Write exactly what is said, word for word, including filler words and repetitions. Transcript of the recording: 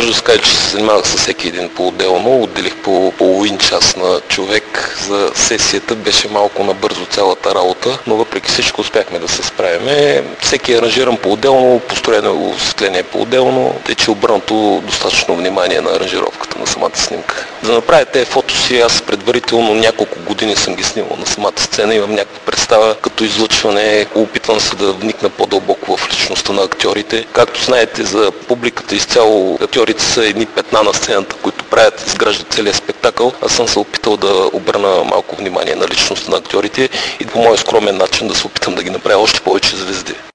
може да се каже, че се занимавах с всеки един по-отделно. Отделих по половин час на човек за сесията. Беше малко набързо цялата работа, но въпреки всичко успяхме да се справим. Всеки е аранжиран по-отделно, построено осветление по-отделно, тъй че обърнато достатъчно внимание на аранжировката на самата снимка. За да направя тези фото си, аз предварително няколко години съм ги снимал на самата сцена, имам някаква представа като излъчване, опитвам се да вникна по-дълбоко в личността на актьорите. Както знаете, за публиката изцяло актьорите са едни петна на сцената, които правят, изграждат целият спектакъл. Аз съм се опитал да обърна малко внимание на личността на актьорите и по моя скромен начин да се опитам да ги направя още повече звезди.